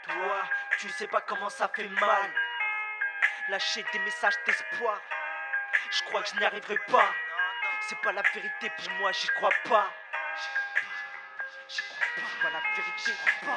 Toi, tu sais pas comment ça fait mal. Lâcher des messages d'espoir, je crois que je n'y arriverai pas. C'est pas la vérité pour moi, j'y crois pas. C'est pas la vérité.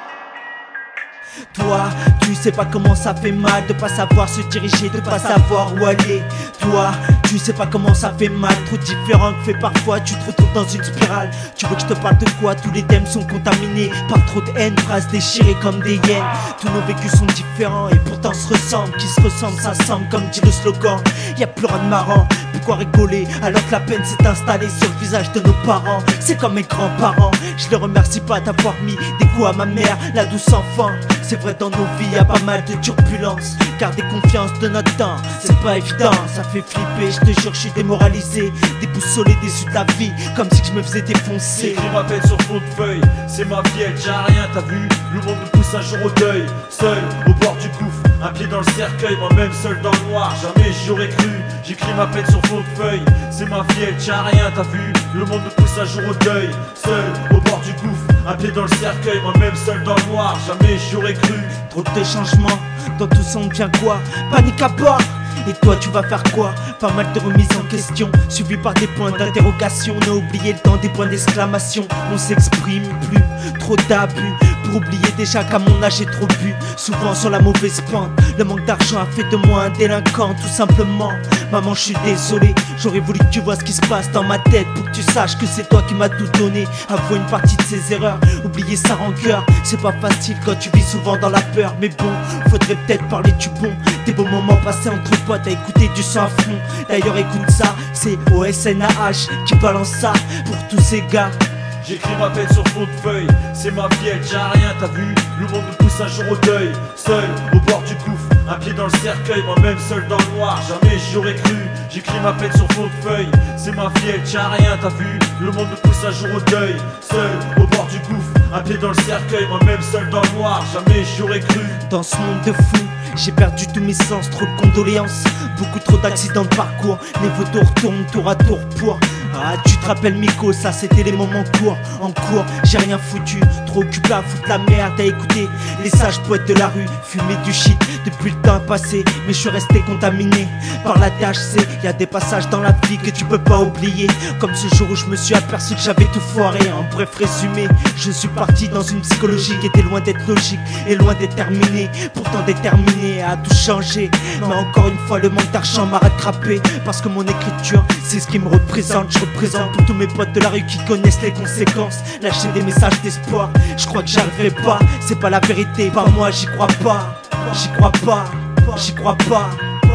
Toi, tu sais pas comment ça fait mal de pas savoir se diriger, de pas savoir où aller. Toi, tu sais pas comment ça fait mal, trop différent que fait parfois, tu te retrouves dans une spirale. Tu veux que je te parle de quoi? Tous les thèmes sont contaminés par trop de haine, phrases déchirées comme des hyènes. Tous nos vécus sont différents et pourtant se ressemblent. Qui se ressemble, ça semble comme dit le slogan. Y'a plus rien de marrant, pourquoi rigoler alors que la peine s'est installée sur le visage de nos parents. C'est comme mes grands-parents, je les remercie pas d'avoir mis des coups à ma mère, la douce enfant. C'est vrai, dans nos vies y'a pas mal de turbulences. Garder confiance de notre temps, c'est pas évident, ça fait flipper, je te jure, je suis démoralisé, déboussolé, déçu de la vie, comme si je me faisais défoncer. J'écris ma peine sur fond de feuille, c'est ma vie, elle tient à rien, t'as vu? Le monde me pousse un jour au deuil, seul au bord du gouffre, un pied dans le cercueil, moi-même seul dans le noir, jamais j'aurais cru. J'écris ma peine sur fond de feuille, c'est ma vie, elle tient à rien, t'as vu? Le monde me pousse un jour au deuil, seul au bord du gouffre, un pied dans le cercueil, moi-même seul dans le noir, jamais j'aurais cru. Trop de changements, dans tout ça on devient quoi? Panique à bord. Et toi tu vas faire quoi? Pas mal de remises en question, suivies par des points d'interrogation. On a oublié le temps des points d'exclamation. On s'exprime plus, trop d'abus. Pour oublier déjà qu'à mon âge j'ai trop bu, souvent sur la mauvaise pente. Le manque d'argent a fait de moi un délinquant, tout simplement. Maman, je suis désolé, j'aurais voulu que tu vois ce qui se passe dans ma tête, pour que tu saches que c'est toi qui m'as tout donné. Avouer une partie de ses erreurs, oublier sa rancœur, c'est pas facile quand tu vis souvent dans la peur. Mais bon, faudrait peut-être parler du bon, des beaux moments passés entre potes à écouter du sang à fond. D'ailleurs écoute ça, c'est OSNAH qui balance ça pour tous ces gars. J'écris ma peine sur fond de feuille, c'est ma vie, elle tient à rien, t'as vu? Le monde me pousse un jour au deuil, seul au bord du gouffre, un pied dans le cercueil, moi-même seul dans le noir, jamais j'aurais cru. J'écris ma peine sur fond de feuille, c'est ma vie, elle tient à rien, t'as vu? Le monde me pousse un jour au deuil, seul au bord du gouffre, un pied dans le cercueil, moi-même seul dans le noir, jamais j'aurais cru. Dans ce monde de fous, j'ai perdu tous mes sens, trop de condoléances, beaucoup trop d'accidents de parcours. Les photos retournent tour à tour pour... Ah, tu te rappelles Miko, ça c'était les moments courts. En cours, j'ai rien foutu, trop occupé à foutre la merde, à écouter les sages poètes de la rue, fumer du shit. Depuis le temps a passé, mais je suis resté contaminé par la THC. Y'a des passages dans la vie que tu peux pas oublier, comme ce jour où je me suis aperçu que j'avais tout foiré. En bref résumé, je suis parti dans une psychologie qui était loin d'être logique et loin d'être terminée, pourtant déterminé à tout changer. Mais encore une fois, le manque d'argent m'a rattrapé, parce que mon écriture, c'est ce qui me représente. Je représente pour tous mes potes de la rue qui connaissent les conséquences. Lâcher des messages d'espoir, je crois que j'y arriverai pas. C'est pas la vérité, pas moi, j'y crois pas. J'y crois pas, j'y crois pas.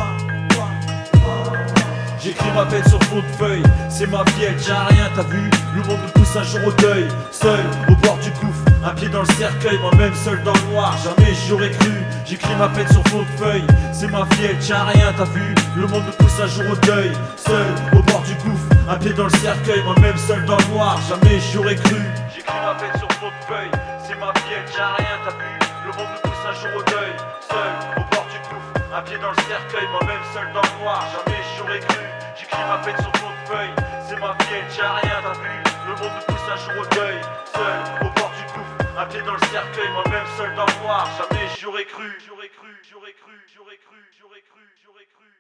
J'écris ma peine sur fond de feuille, c'est ma vie, elle tient à rien, t'as vu? Le monde me pousse un jour au deuil, seul au bord du gouffre, un pied dans le cercueil, moi-même seul dans le noir, jamais j'aurais cru. J'écris ma peine sur fond de feuille, c'est ma vie, elle tient à rien, t'as vu? Le monde me pousse un jour au deuil, seul au bord du gouffre, un pied dans le cercueil, moi-même seul dans le noir, jamais j'aurais cru. J'écris ma peine sur fond de feuille, c'est ma vie, elle tient à rien, t'as vu? Le monde me pousse un jour au deuil, seul au bord du gouffre, un pied dans le cercueil, moi-même seul dans le noir, jamais j'aurais cru. J'écris ma peine sur fond de feuille, c'est ma vie, elle tient à rien, t'as vu? Le monde me pousse un jour au deuil, seul au bord du gouffre, un pied dans le cercueil, moi-même seul dans le noir, jamais j'aurais cru. J'aurais cru, j'aurais cru, j'aurais cru, j'aurais cru, j'aurais cru.